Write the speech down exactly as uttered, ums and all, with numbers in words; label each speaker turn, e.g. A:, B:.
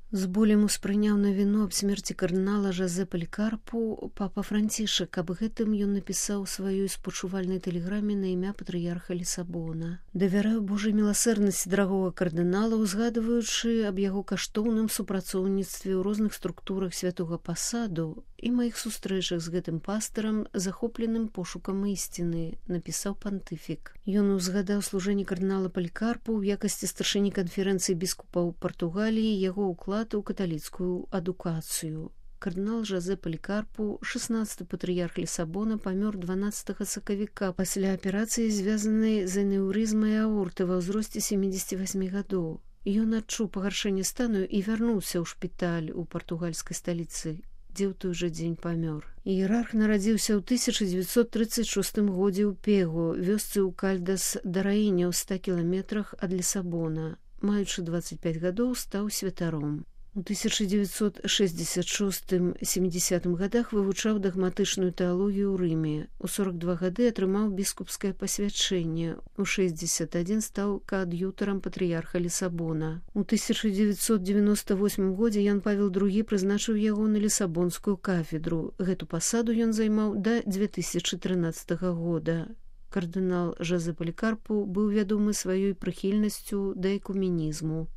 A: З болем успрыняў навіну аб смерці кардынала Жозе Палікарпу папа Францішак. Аб гэтым ён напісаў сваёй спачувальнай тэлеграме на імя патрыярха Лісабона. Давяраю Божай міласэрнасці дарагога кардынала, узгадваючы аб яго каштоўным супрацоўніцтве ў розных структурах святога пасаду і маіх сустрэчах з гэтым пастарам, захопленым пошукам ісціны, напісаў пантыфік. Ён узгадаў служэнне кардынала Палікарпу ў якасці старшыні канферэнцыі біскупаў Партугаліі, яго ўклад у каталіцкую адукацыю. Кардынал Жозе Палікарпу, шаснаццаты патрыярх Лісабона, памёр дванаццатага сакавіка пасля аперацыі, звязанай з анеўрызмай аорты ва ўзросце сямідзесяці васьмі гадоў. Ён адчуў пагаршэнне стану і вярнуўся ў шпіталь у партугальскай сталіцы, дзе ў той жа дзень памёр. Іерарх нарадзіўся ў тысяча дзевяцьсот трыццаць шостым годзе ў Пегу, вёсцы ў Кальдас да Раіня ў ста кіламетрах ад Лісабона. Маючы дваццаць пяць гадоў, стаў святаром. У тысяча дзевяцьсот шэсцьдзесят шостым — сямідзесятым гадах вывучаў дагматычную тэалогію ў Рыме. У сорак два гады атрымаў біскупскае пасвячэнне. У шэсцьдзесят адзін стаў каад'ютарам патрыярха Лісабона. У тысяча дзевяцьсот дзевяноста восьмым годзе Ян Павел другі прызначыў яго на лісабонскую кафедру. Гэту пасаду ён займаў да дзве тысячы трынаццатага года. Кардынал Жозе Палікарпу быў вядомы сваёй прыхільнасцю да экуменізму.